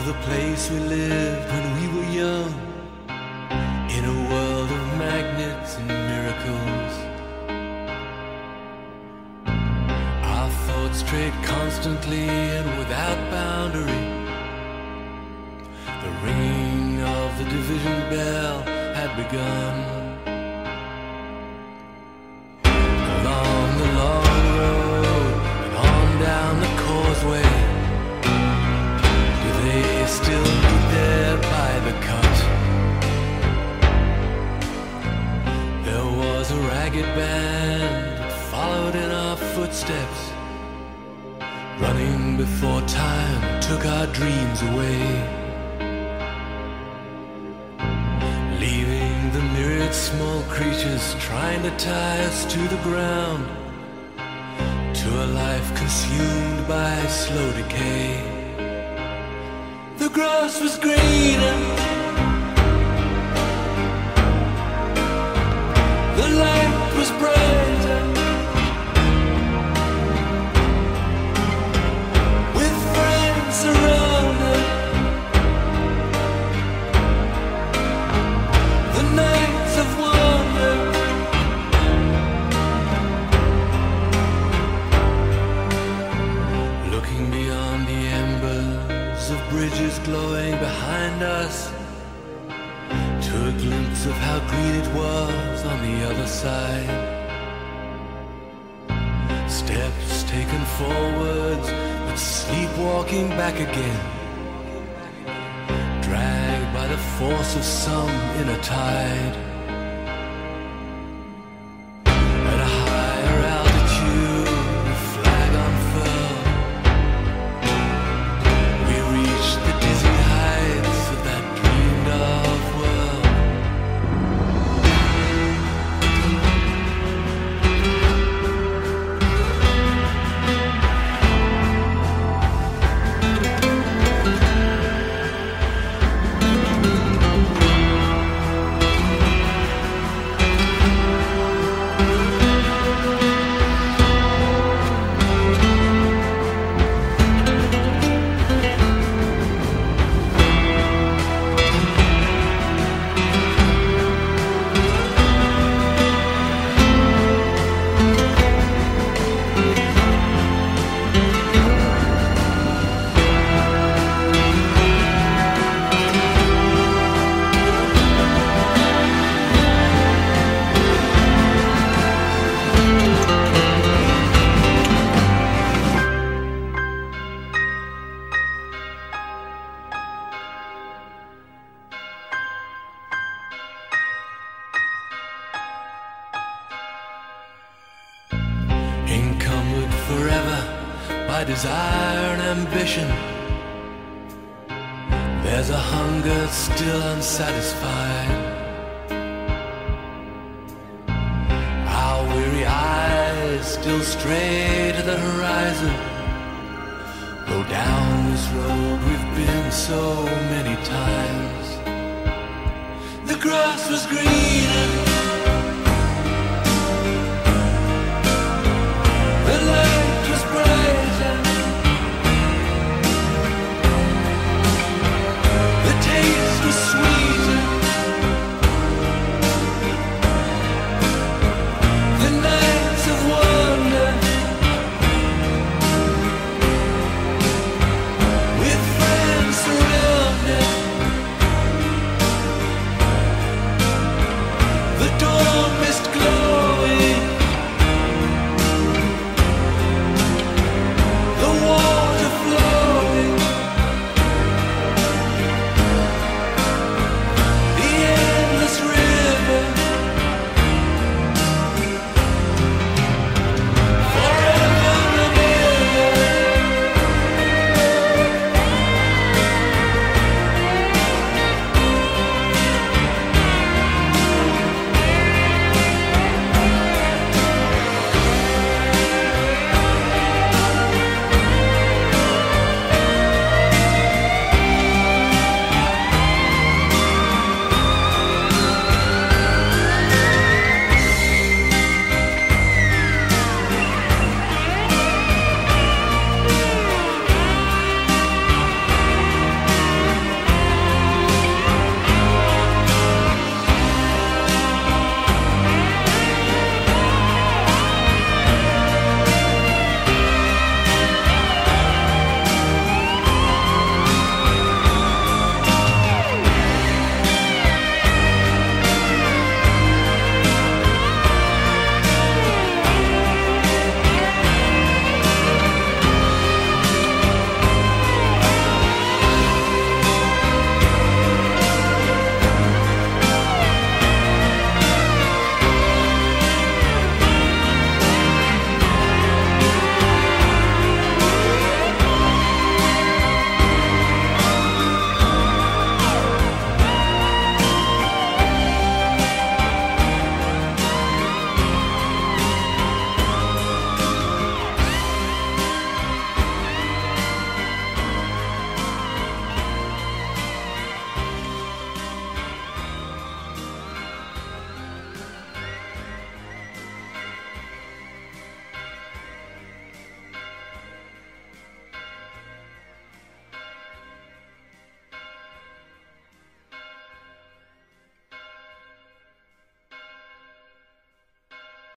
of the place we lived when we were young, in a world of magnets and miracles. Our thoughts strayed constantly and without boundary. The ringing of the division bell had begun. Along the long road and on down the causeway, do they still meet there by the cut? There was a ragged band that followed in our footsteps, running before time took our dreams away, leaving the myriad small creatures trying to tie us to the ground, to a life consumed by slow decay. The grass was greener, the light was brighter, with friends around us. The nights of wonder, looking beyond the embers of bridges glowing behind us, to a glimpse of how green it was on the other side. Steps taken forwards, but sleepwalking back again, dragged by the force of some inner tide. At a higher altitude, the flag unfurled, we reached the dizzy heights of that dreamed of world. Encumbered forever by desire and ambition, there's a hunger still unsatisfied. Our weary eyes still stray to the horizon, though down this road we've been so many times. The grass was greener,